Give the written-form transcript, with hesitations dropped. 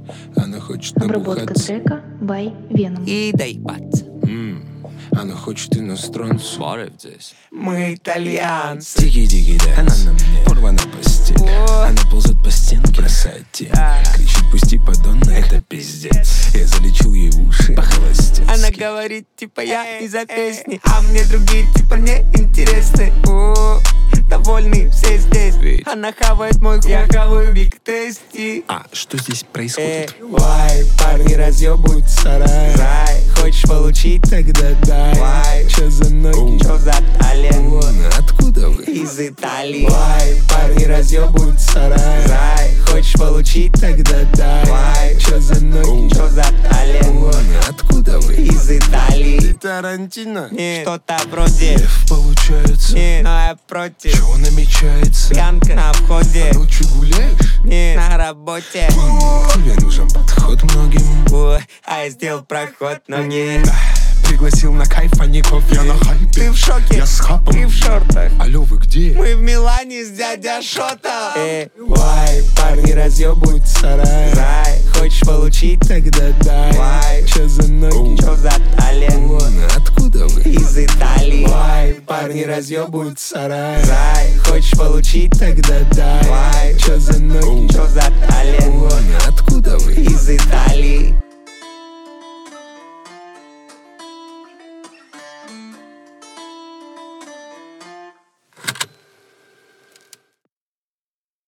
Она хочет Обработка набухаться. трека by Venom. И доебаться. Она хочет иностранцу. Сварив здесь. Мы итальянцы. Дикий дэнс. Она на мне порвана постель. Она ползет по стенке, бросает тень. Кричит: пусти, подонна, это пиздец. Я залечил ей уши по-холостецки. Она говорит, типа, я не за песни, а мне другие, типа, не интересны. Довольны все здесь. Она хавает мой хуй, я хаваю биг тести. А что здесь происходит? Вай, парни разъебывают сарай. Рай, хочешь получить? Тогда дай. Вай, Чё за ноги? чё за талия? Откуда вы? Из Италии. Вай, парни разъебывают сарай. Рай, хочешь получить? Тогда дай. Вай, Чё за ноги? чё за талия? Откуда вы? Из Италии. Тарантино? Что-то вроде. Лев получается. Не, но я против. Чего намечается? Пьянка на входе. Ночью гуляешь? Не, на работе. Тебе нужен подход многим. А я сделал проход, но не. Пригласил на кайф, а не кофе, я на хайпе. Ты в шоке? Я с хапом. Ты в шортах? Алло, вы где? Мы в Милане с дядя Шота. Вай, парни разъебывают сарай. Рай, хочешь получить? Тогда дай. Вай, Чё за ноги? чё за талия? Откуда вы? Из Италии. Вай, парни разъебывают сарай. Рай, хочешь получить? Тогда дай. Вай, Чё за ноги? чё за талия? Откуда вы? Из Италии.